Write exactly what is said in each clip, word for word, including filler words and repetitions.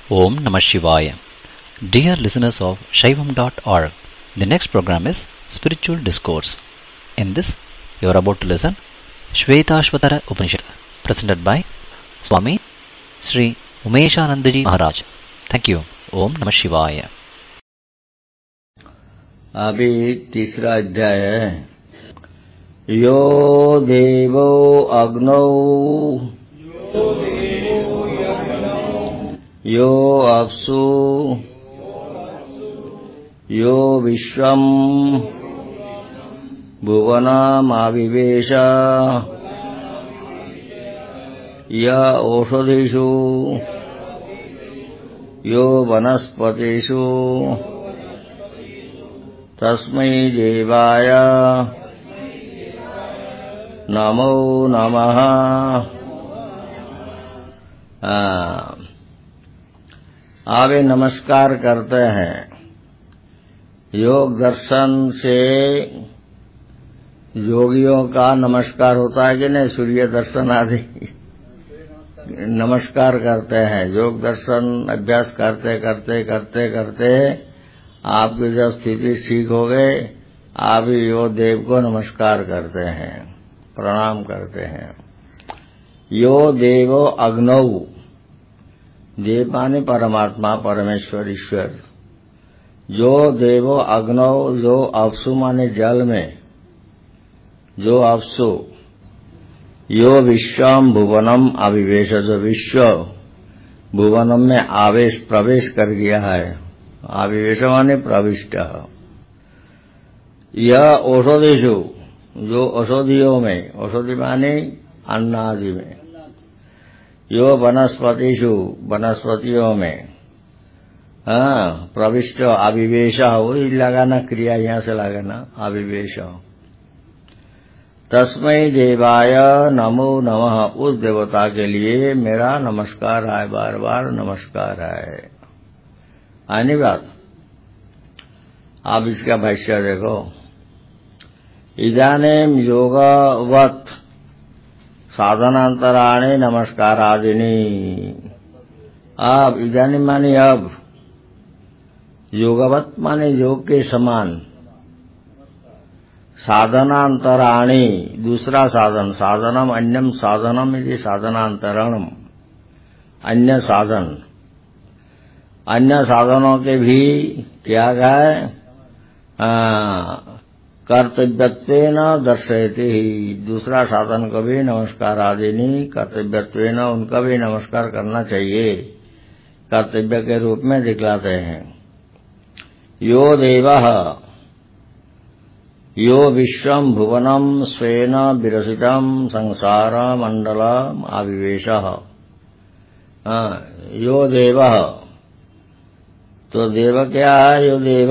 Om Namah Shivaya. Dear listeners of Shaivam dot org, the next program is Spiritual Discourse. In this, you are about to listen Shvetashvatara Upanishad, presented by Swami Sri Umeshanandaji Maharaj. Thank you. Om Namah Shivaya. अभी तीसरा अध्याय है। यो देवो अग्नौ यो अप्सु यो विश्वम् भुवनमाविवेश य ओषधिषु यो वनस्पतिषु तस्मै देवाय नमो नमः। आवे नमस्कार करते हैं। योग दर्शन से योगियों का नमस्कार होता है कि नहीं? सूर्य दर्शन आदि नमस्कार करते हैं। योग दर्शन अभ्यास करते करते करते करते आपकी जब स्थिति ठीक हो गए, आप ही यो देव को नमस्कार करते हैं, प्रणाम करते हैं। यो देवो अग्नौ, देव माने परमात्मा, परमेश्वर, ईश्वर। जो देवो अग्नौ, जो अप्सु माने जल में, जो अप्सु, यो विश्वम भुवनम अविवेश, जो विश्व भुवनम में आवेश प्रवेश कर गया है। आविवेश माने प्रविष्ट। यह औषधिषु, जो औषधियों में, औषधि माने अन्न आदि में, यो वनस्पतिषु, वनस्पतियों में, हाँ प्रविष्ट। आविवेश वही लगाना, क्रिया यहां से लगाना, आविवेश। तस्मै देवाय नमो नमः, उस देवता के लिए मेरा नमस्कार है, बार बार नमस्कार है। आनी बात। आप इसका भाष्य देखो। इदानीम योगवत साधनांतराणि नमस्कारादिनी। अब इदानीम माने अब, योगवत माने योग के समान, साधनांतराणि दूसरा साधन, साधनम अन्यम साधनम इति साधनांतरणम, अन्य साधन, अन्य साधनों के भी त्याग है। कर्तव्यत्वेन दर्शयति ही, दूसरा साधन को भी नमस्कार आदिनी कर्तव्यत्वेन, उनका भी नमस्कार करना चाहिए, कर्तव्य के रूप में दिखलाते हैं। यो देवः, यो विश्वम भुवनम स्वेन विरसितम संसार मंडलम आविवेशः। यो देवः, तो देव क्या है? यो देव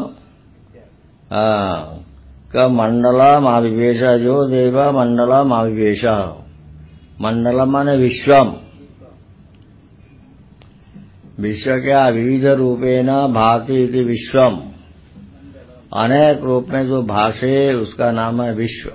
का मंडलम आविवेश, जो देव मंडलम आविवेश। मंडलम माने विश्वम, विश्व क्या? विविध रूपेण भाति इति विश्वम, अनेक रूप में जो भाषे उसका नाम है विश्व।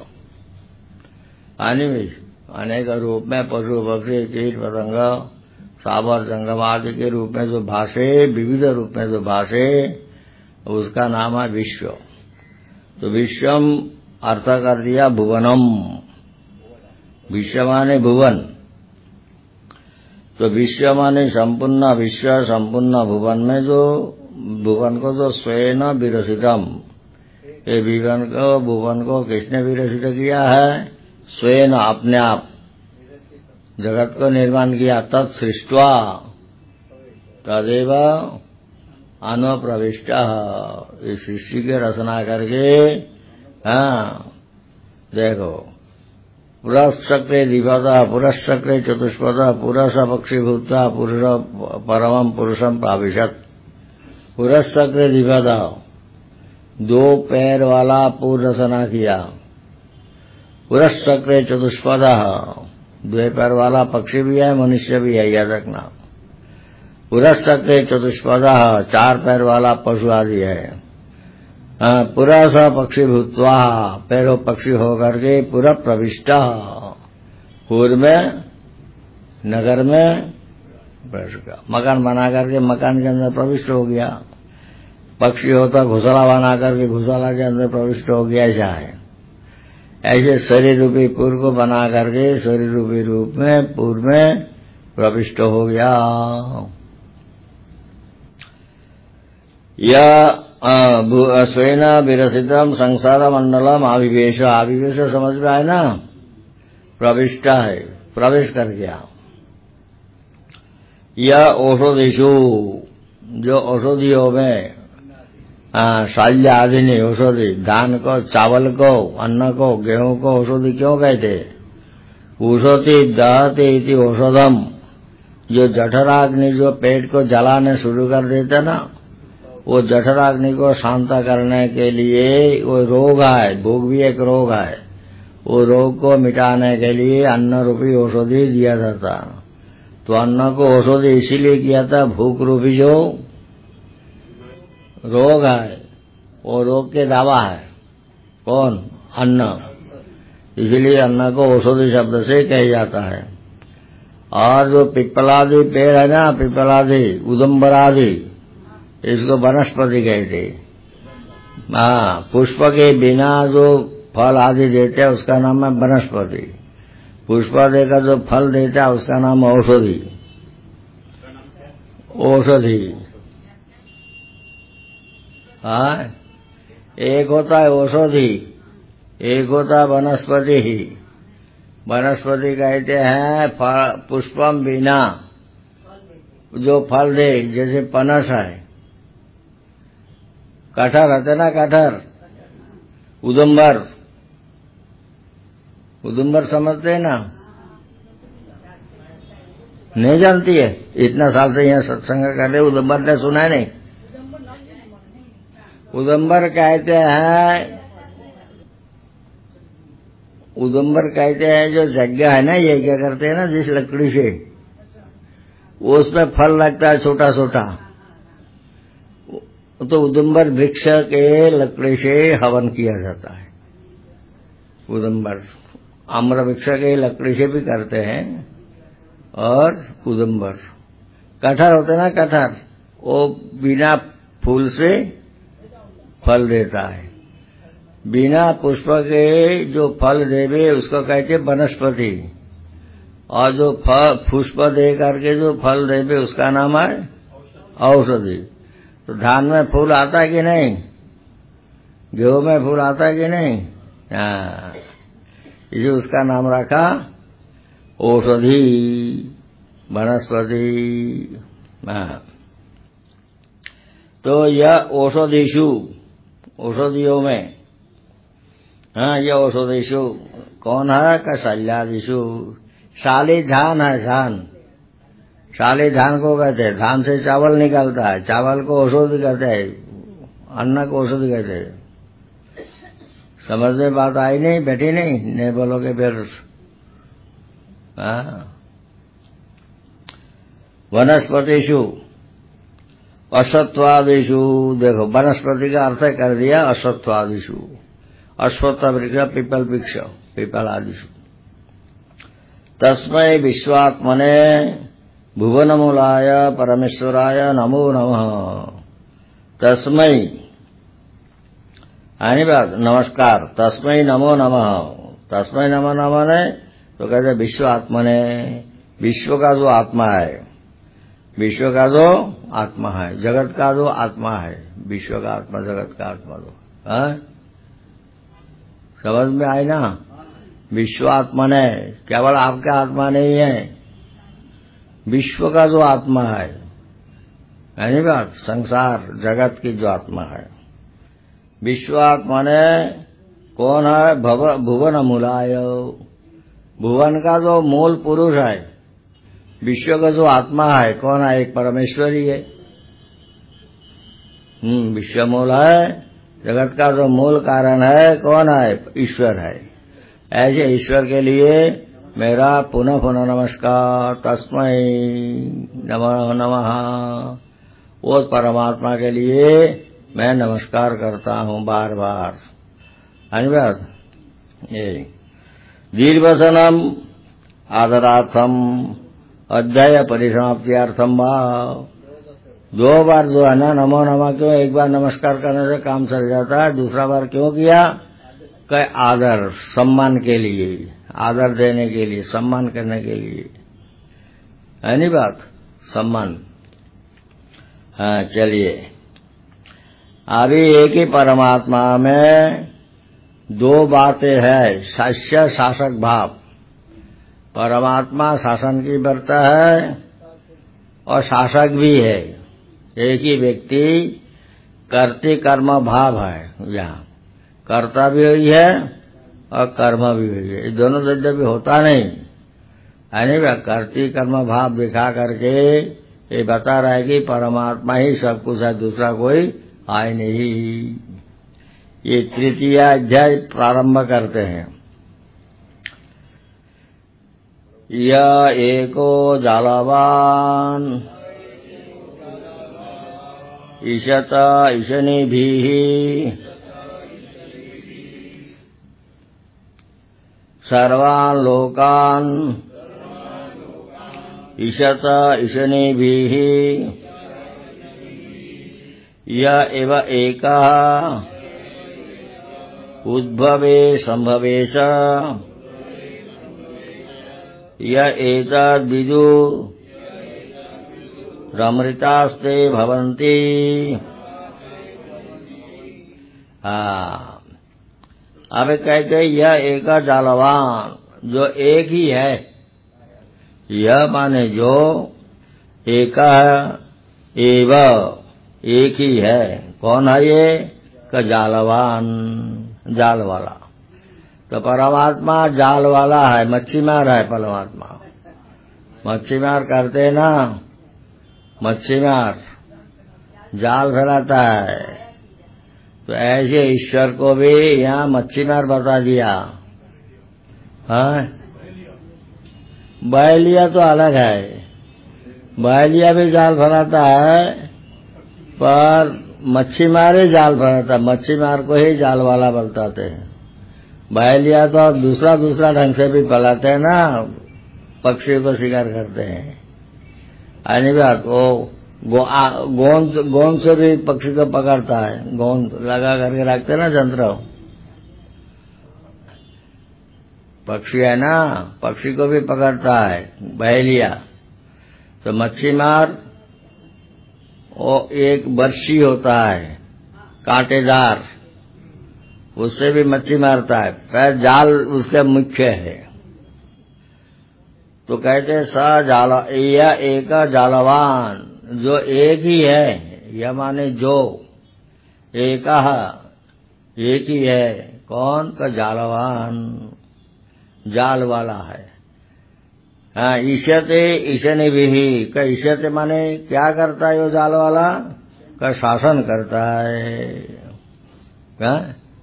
अनेक रूप में पशु पक्षी कीट पतंग सावर जंगम आदि के रूप में जो भाषे, विविध रूप में जो भाषे, उसका नाम है विश्व। तो विश्वम अर्थ कर दिया भुवनम, विश्व माने भुवन। तो विश्व माने संपूर्ण विश्व, संपूर्ण भुवन में जो, भुवन को जो स्वेन विरसितम, ये भुवन को, भुवन को किसने विरसित किया है? स्वेन, अपने आप जगत को निर्माण किया। तत् सृष्ट्वा तदेव अनुप्रविष्ट, इस सृष्टि के रचना करके। हाँ देखो, पुरस्चक्रे द्विपदा, पुरस्चक्रे चतुष्पदा, पुरुष पक्षीभूता, पुरुष परमं पुरुषम प्राविशत। पुरस्चक्रे द्विपदा, दो पैर वाला पुर रचना किया। पुरस्चक्रे चतुष्पदा, दो पैर वाला पक्षी भी है, मनुष्य भी है, याद रखना। पुरस्चक्रे चतुष्पदा, चार पैर वाला पशु आदि है। पुरा स पक्षी भूत्वा, पैरो पक्षी होकर के पूरा प्रविष्ट, पूर्व में नगर में प्रवेश किया। मकान बना करके मकान के अंदर प्रविष्ट हो गया। पक्षी होता घोंसला बना करके घोंसला के अंदर प्रविष्ट हो गया। ऐसा है। ऐसे शरीर रूपी पूर्व को बना करके शरीर रूपी रूप में पूर्व में प्रविष्ट हो गया। या स्वेन विरसितम संसार मंडलम आविवेश। आविवेश समझ में आए ना, प्रविष्ट है, प्रवेश कर गया। यह औषधिषु, जो औषधियों में शाल्य आदि नहीं, औषधि धान को, चावल को, अन्न को, गेहूं को औषधि क्यों कहते? उषति दहते इति औषधम। जो जठराग्नि जो पेट को जलाने शुरू कर देते ना, वो जठराग्नि को शांत करने के लिए वो रोग है, भूख भी एक रोग है, वो रोग को मिटाने के लिए अन्न रूपी औषधि दिया जाता। तो अन्न को औषधि इसीलिए किया था, भूख रूपी जो रोग है वो रोग के दवा है। कौन? अन्न। इसलिए अन्न को औषधि शब्द से कहा जाता है। और जो पिपलादि पेड़ है ना, पिपलादि, उदम्बरादि, इसको वनस्पति कहते। हाँ, पुष्प के बिना जो फल आदि देते हैं उसका नाम है वनस्पति। पुष्प देकर जो फल देता है उसका नाम औषधि। औषधि। हाँ, एक होता है औषधि, एक होता है वनस्पति ही। वनस्पति कहते हैं पुष्पम बिना जो फल दे, जैसे पनस है, कटहर रहते ना, कटहर, उदुम्बर, उदुम्बर समझते हैं ना? नहीं जानती है? इतना साल से यहाँ सत्संग कर रहे, उदुम्बर ने सुना है नहीं? उदुम्बर कहते हैं, उदुम्बर कहते हैं जो जगह है ना, ये क्या करते हैं ना, जिस लकड़ी से वो उसमें फल लगता है छोटा छोटा, तो उदुम्बर वृक्ष के लकड़ी से हवन किया जाता है। उदुम्बर आम्र वृक्ष के लकड़ी से भी करते हैं। और उदुम्बर, कटहर होते ना, कटहर, वो बिना फूल से फल देता है। बिना पुष्प के जो फल देवे उसको कहते वनस्पति, और जो पुष्प दे करके जो फल देवे उसका नाम है औषधि। तो धान में फूल आता है कि नहीं? गेहूं में फूल आता है कि नहीं? हाँ, इसे उसका नाम रखा औषधि, वनस्पति। हाँ, तो यह औषधिषु, औषधियों में, हाँ, यह औषधिषु कौन है? का शल्यादिषु। शाली धान है, धान, शाली धान को कहते हैं। धान से चावल निकलता है, चावल को औषधि कहते हैं, अन्न को औषधि कहते हैं। समझ में बात आई नहीं? बैठी नहीं? नहीं बोलोगे फिर। हाँ, वनस्पतिषु अश्वत्थादिषु। देखो, वनस्पति का अर्थ कर दिया अश्वत्थादिषु। अश्वत्थ वृक्ष, पीपल वृक्ष, पीपल आदिषु। तस्मै विश्वात्मने भुवनमूलाय परमेश्वराय नमो नमः। तस्मै, आनी बात, नमस्कार। तस्मै नमो नमः। तस्मै नमो नमः ने तो कहते विश्व आत्मने, विश्व का जो आत्मा है, विश्व का जो आत्मा है, जगत का जो आत्मा है, विश्व का आत्मा, जगत का आत्मा जो है, समझ में आई ना? विश्व आत्मा ने, केवल आपका आत्मा नहीं है, विश्व का जो आत्मा है, यानी बात संसार जगत की जो आत्मा है। विश्व आत्मा ने कौन है? भव भुवन मूलाय, भुवन का जो मूल पुरुष है, विश्व का जो आत्मा है कौन है? एक परमेश्वर ही है। हम्म विश्व मूल है, जगत का जो मूल कारण है कौन है? ईश्वर है। ऐसे ईश्वर के लिए मेरा पुनः पुनः नमस्कार। तस्मै नमः नमः। उस परमात्मा के लिए मैं नमस्कार करता हूँ बार बार। धन्यवाद। ये दीर्घवसनम आदरार्थम अध्याय परिसमाप्त्यर्थम भाव। दो बार जो है ना नमो नमः क्यों, एक बार नमस्कार करने से काम चल जाता है, दूसरा बार क्यों किया? कि आदर सम्मान के लिए, आदर देने के लिए, सम्मान करने के लिए, है नहीं बात? सम्मान। हाँ चलिए, अभी एक ही परमात्मा में दो बातें हैं, शास्य शासक भाव। परमात्मा शासन की करता है और शासक भी है। एक ही व्यक्ति कर्ते कर्म भाव है, यहाँ कर्ता भी हुई है और कर्म भी हुई है। ये दोनों जब भी होता नहीं है, नहीं कर्ती कर्म भाव दिखा करके ये बता रहा है कि परमात्मा ही सब कुछ है, दूसरा कोई है नहीं। ये तृतीय अध्याय प्रारंभ करते हैं। यह एको जालवान ईशत ईशनिभिः सर्वान् लोकान् ईशत ईशनिभिः य एव एकः उद्भवे संभवेश य एतद् विदु रमृतास्ते भवन्ति। हाँ, अब कहते यह एक जालवान, जो एक ही है। यह माने जो, एक एव एक ही है। कौन है ये? का जालवान, जाल वाला। तो परमात्मा जाल वाला है, मच्छी मार है परमात्मा। मच्छी मार करते ना, मच्छी मार जाल फैलाता है। तो ऐसे ईश्वर को भी यहाँ मच्छी मार बता दिया। हाँ, बैलिया तो अलग है, बैलिया भी जाल फैलाता है, पर मच्छी मार ही जाल फैलाता है। मच्छी मार को ही जाल वाला बताते हैं। बैलिया तो दूसरा दूसरा ढंग से भी फैलाते हैं ना, पक्षियों को शिकार करते हैं। आनी बात, वो गोंद गोंद से भी पक्षी को पकड़ता है, गोंद लगा करके रखते हैं ना यंत्र। पक्षी है ना, पक्षी को भी पकड़ता है बहेलिया। तो मच्छी मार वो एक बर्शी होता है कांटेदार, उससे भी मच्छी मारता है, पर जाल उसके मुख्य है। तो कहते स जाल, यह एक जालवान, जो एक ही है। यह माने जो, एक एक ही है। कौन? का जालवान, जाल वाला है। हाँ, ईशते ईशने भी का, ईशते माने क्या करता है वो जाल वाला? का शासन करता है। क्या?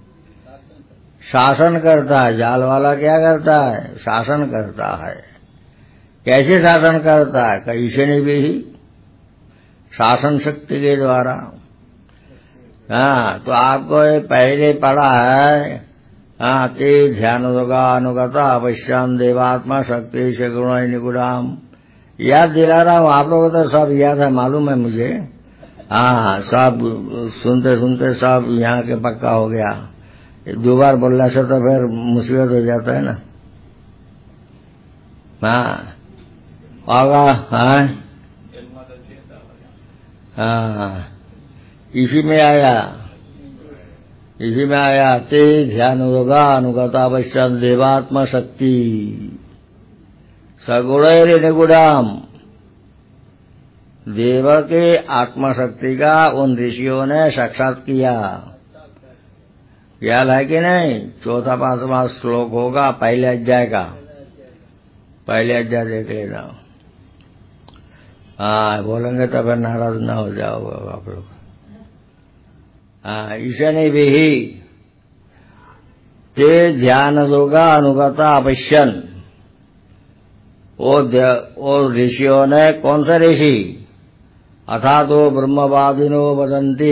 शासन करता है। जाल वाला क्या करता है? शासन करता है। कैसे शासन करता है? का ईशने भी शासन शक्ति के द्वारा। हाँ, तो आपको पहले पढ़ा है, हाँ, ते ध्यान होगा अनुगता अवश्याम देवात्मा शक्ति से गुण निगुणाम। याद दिला रहा हूँ, आप लोगों को तो सब याद है, मालूम है मुझे। हाँ, सब सुनते सुनते सब यहाँ के पक्का हो गया। दो बार बोलने से तो फिर मुसीबत हो जाता है ना। हाँ, आगा, हाँ हाँ, इसी में आया, इसी में आया ते ध्यान होगा अनुगता अवश्य देवात्मा शक्ति सगुण निगुणाम। देव के आत्मशक्ति का उन ऋषियों ने साक्षात किया। याद है कि नहीं? चौथा पांचवा श्लोक होगा पहले अध्याय का, पहले अध्याय देख लेना। हाँ, बोलेंगे तो फिर नाराज ना हो जाओगे आप लोग। हाँ, ईशने भी ही ते ध्यान होगा अनुगता अवश्यन। वो वो ऋषियों ने, कौन सा ऋषि? अथा तो ब्रह्मवादिनो वदंती,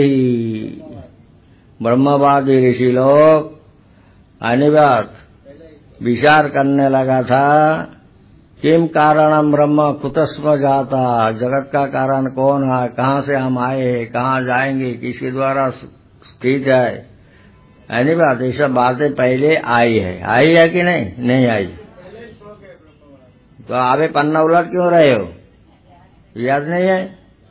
ब्रह्मवादी ऋषि लोग, आनी बात, विचार करने लगा था किम कारणम ब्रह्म कुतस्म जाता, जगत का कारण कौन है, कहाँ से हम आए हैं, कहाँ जाएंगे, किसके द्वारा स्थित है, यानी बात ये सब बातें पहले आई है। आई है कि नहीं? नहीं आई। तो आगे पन्ना उलट क्यों रहे हो? याद नहीं है?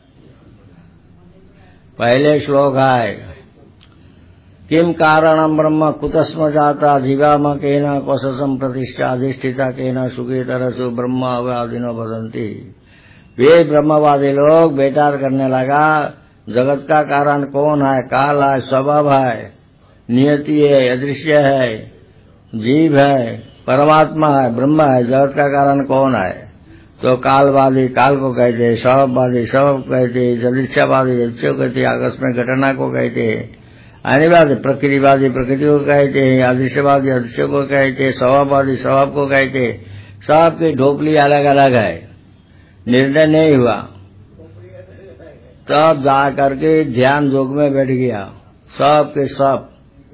पहले श्लोक है, किम कारणम ब्रह्म कुतस्म जाता, जीवाम केन कोशसम प्रतिष्ठा अधिष्ठिता केन सुखेतरसु ब्रह्म अवादिनो वदन्ति। वे ब्रह्मवादी लोग बेकार करने लगा, जगत का कारण कौन है, काल है, स्वभाव है, नियति है, अदृश्य है, जीव है, परमात्मा है, ब्रह्म है, जगत का कारण कौन है? तो कालवादी काल को कहते, स्वभाववादी स्वभाव कहते, जलिच्छावादी जलिच्छा कहते, आकाश में घटना को कहते, अनिवार्य प्रकृतिवादी प्रकृति को कहते हैं, अदृश्यवादी अदृश्य को कहते, स्वभाववादी स्वभाव को कहते। सबकी ढोपली अलग अलग है, निर्णय नहीं हुआ। तब जा करके ध्यान योग में बैठ गया, सब के सब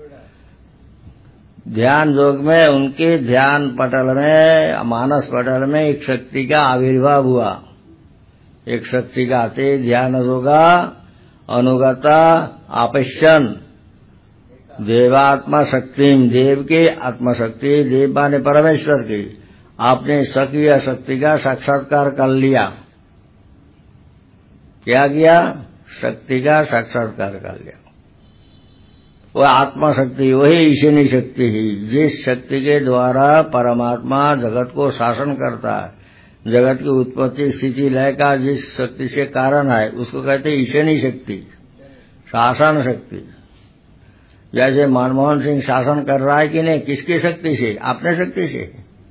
ध्यान योग में, उनके ध्यान पटल में, मानस पटल में एक शक्ति का आविर्भाव हुआ। एक शक्ति का आते ध्यान योगा अनुगता आपश्यन देवात्मा शक्तिम, देव के आत्मशक्ति, देव माने परमेश्वर की, आपने सक्रिय शक्ति का साक्षात्कार कर लिया। क्या किया? शक्ति का साक्षात्कार कर लिया। वो आत्मा शक्ति, वही ईशानी शक्ति ही, जिस शक्ति के द्वारा परमात्मा जगत को शासन करता है, जगत की उत्पत्ति स्थिति लय का जिस शक्ति से कारण है, उसको कहते हैं ईशानी शक्ति, शासन शक्ति। जैसे मनमोहन सिंह शासन कर रहा है कि नहीं, किसकी शक्ति से? अपने शक्ति से।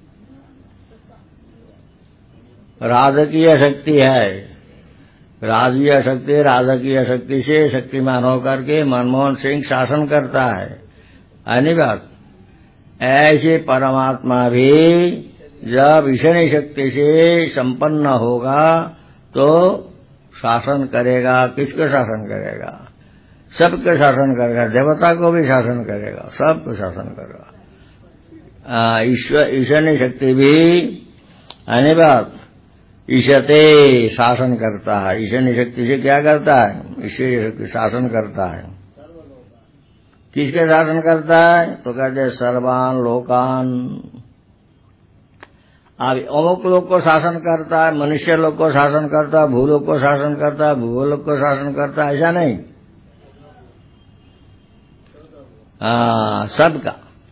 राजकीय शक्ति है, राजकीय शक्ति राजकीय शक्ति से शक्तिमान होकर के मनमोहन सिंह शासन करता है, यानी बात। ऐसे परमात्मा भी जब ईशानी शक्ति से संपन्न होगा तो शासन करेगा। किसको शासन करेगा? सबके शासन करेगा, देवता को भी शासन करेगा, सबको शासन करेगा। ईश्वर ईशानी शक्ति भी यानी बात ईशते शासन करता है। ईशानी शक्ति से क्या करता है? ईश्वरीय शक्ति शासन करता है। किसके शासन करता है? तो कहते हैं सर्वान लोकान। अब अमुक लोग को शासन करता है, मनुष्य लोग को शासन करता है, भूलोक को शासन करता है, भूगोलोक को शासन करता है, ऐसा नहीं। हाँ, सबका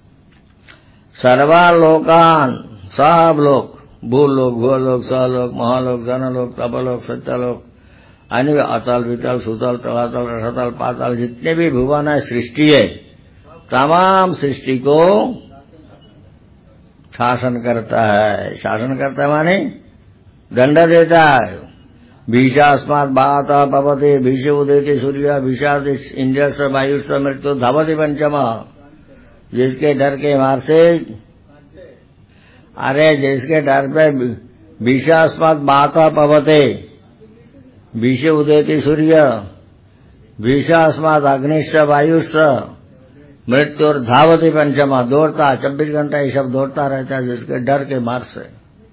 सर्वा लोकान, सब लोग, भूलोक भूलोक सलोक महालोक जनलोक तपलोक सत्यलोक, अन्य अतल वितल सुतल तलातल रसतल पातल, जितने भी भुवन है सृष्टि है, तमाम सृष्टि को शासन करता है। शासन करता है माने दंड देता है। भीषास्मात् बाता पवते भीषे उदेते सूर्य भीषाद इंद्र स वायु स मृत्यु धावती पंचम। जिसके डर के मार से, अरे जिसके डर पे भीषास्मात् बाता पवते, भीषे उदेते सूर्य भीषास्मात् अग्निश्च वायुश्च मृत्यु और धावती पंचमा, दौड़ता चौबीस घंटा ये सब दौड़ता रहता है जिसके डर के मार से।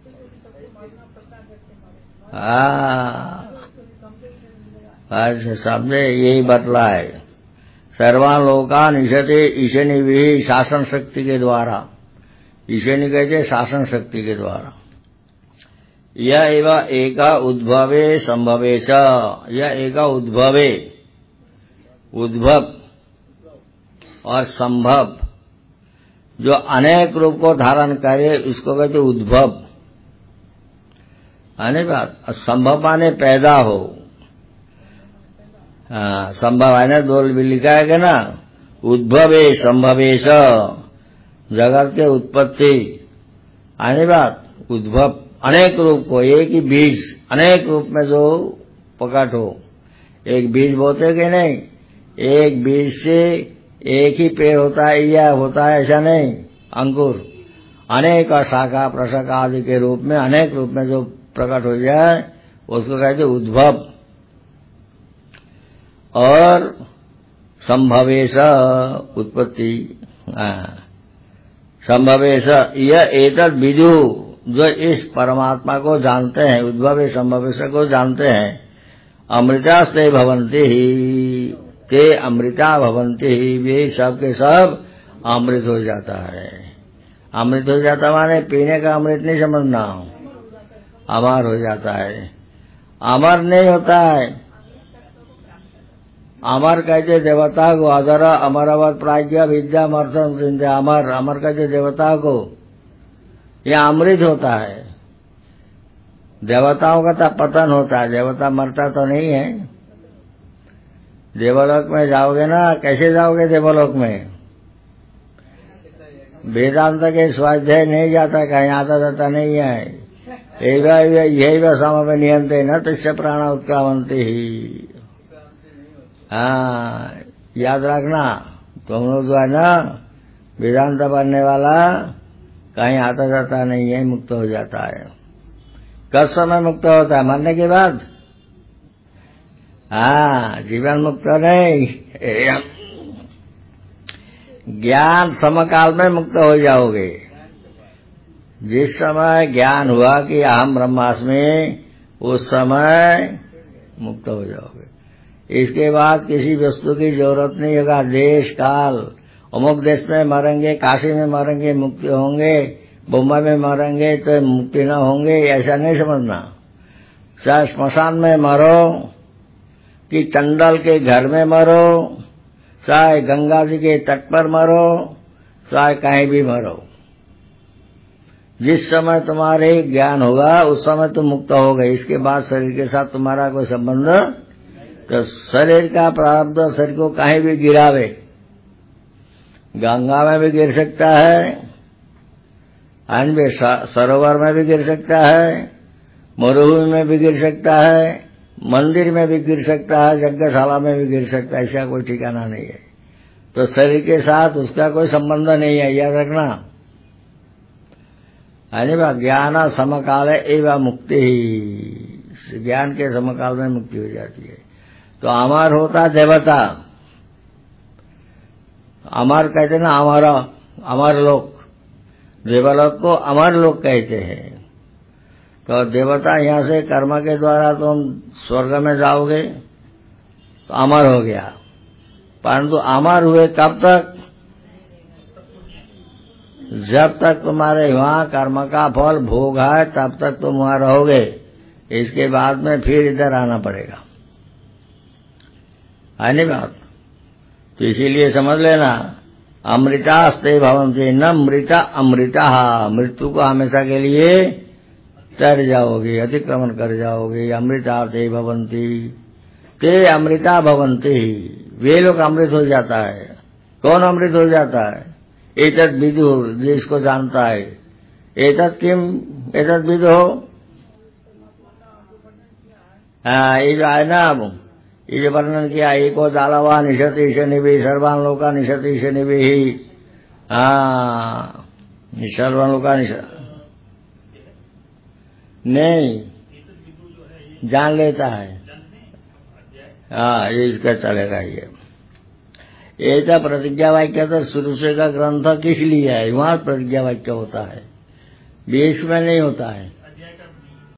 समझे? यही बतला है। सर्वान लोकान ईशते, ईशनी भी शासन शक्ति के द्वारा, ईशनी कहते शासन शक्ति के द्वारा। यह एवं एका उद्भवे संभवे च, यह एका उद्भवे, उद्भव और संभव, जो अनेक रूप को धारण करे उसको कहते उद्भव। आने बात संभव माने पैदा हो। हाँ, संभव है ना, दो भी लिखा है ना, उद्भवे संभवेश, जगत के उत्पत्ति। आने बात उद्भव अनेक रूप को, एक ही बीज अनेक रूप में जो प्रकट हो। एक बीज बोते कि नहीं, एक बीज से एक ही पेड़ होता है या होता है ऐसा नहीं, अंकुर अनेक शाखा प्रशाखा आदि के रूप में अनेक रूप में जो प्रकट हो जाए उसको कहते उद्भव। और संभवेश उत्पत्ति, संभवेश यह एतद विदु, जो इस परमात्मा को जानते हैं, उद्भव संभव को जानते हैं, अमृतास्ते भवन्ति ही, ते अमृता भवन्ति ही, वे सब के सब अमृत हो जाता है। अमृत हो जाता माने पीने का अमृत नहीं समझना, अमर हो जाता है। अमर नहीं होता है, अमर कहते देवता को, अदर अमरवत प्राज्ञा विद्या मर्थम सिंधे, अमर अमर कहते देवता को, यह अमृत होता है। देवताओं का तो पतन होता है, देवता मरता तो नहीं है। देवलोक में जाओगे ना, कैसे जाओगे देवलोक में? वेदांत के स्वाध्याय नहीं जाता, कहीं आता जाता नहीं है। यही वह समय नियंत्रण न तस्य प्राण उत्क्रामंती ही। हाँ, याद रखना, तुम लोग जो है ना वेदांत पढ़ने वाला कहीं आता जाता नहीं है, मुक्त हो जाता है। कब समय मुक्त होता है? मरने के बाद। हाँ, जीवन मुक्त नहीं, ज्ञान समकाल में मुक्त हो जाओगे। जिस समय ज्ञान हुआ कि अहम ब्रह्मास्मि, उस समय मुक्त हो जाओगे। इसके बाद किसी वस्तु की जरूरत नहीं होगा। देश काल, अमुक देश में मरेंगे, काशी में मरेंगे मुक्ति होंगे, मुंबई में मरेंगे तो मुक्ति न होंगे, ऐसा नहीं समझना। चाहे स्मशान में मरो कि चंडल के घर में मरो, चाहे गंगा जी के तट पर मरो, चाहे कहीं भी मरो, जिस समय तुम्हारे ज्ञान होगा उस समय तुम मुक्त हो गए। इसके बाद शरीर के साथ तुम्हारा कोई संबंध, तो शरीर का प्रारब्ध शरीर को कहीं भी गिरावे, गंगा में भी गिर सकता है, अन्य सरोवर में भी गिर सकता है, मरुभूमि में भी गिर सकता है, मंदिर में भी गिर सकता है, यज्ञशाला में भी गिर सकता है, ऐसा कोई ठिकाना नहीं है। तो शरीर के साथ उसका कोई संबंध नहीं है, याद रखना। अनिवा ज्ञान समकाल एवं मुक्ति ही, ज्ञान के समकाल में मुक्ति हो जाती है। तो अमर होता देवता, अमर कहते ना, अमर अमर लोक, देवलोक को अमर लोक कहते हैं। तो देवता यहां से कर्म के द्वारा तुम स्वर्ग में जाओगे तो अमर हो गया, परंतु अमर हुए कब तक? जब तक तुम्हारे वहां कर्म का फल भोग है तब तक तुम वहां रहोगे। इसके बाद में फिर इधर आना पड़ेगा, है नहीं बात? तो इसीलिए समझ लेना, अमृतास्ते भवन्ति न मृता अमृता, मृत्यु को हमेशा के लिए तर जाओगे, अतिक्रमण कर जाओगे। अमृतास्ते भवन्ति, ते अमृता भवन्ति, वे लोग अमृत हो जाता है। कौन अमृत हो जाता है? एतत् विदु, जिसको जानता है। एतत् किम एतत् विदु, हाँ, ये जो है ना, ये जो वर्णन किया, एको जालवा निशति शनिभि सर्वान लोका निशति शनिभि, हाँ, सर्वान लोका निश नहीं जान लेता है। हाँ, ये इसका चलेगा। ये ऐसा प्रतिज्ञा वाक्य तो शुरू से का ग्रंथ किस लिए है? वहां प्रतिज्ञा वाक्य होता है, बीच में नहीं होता है।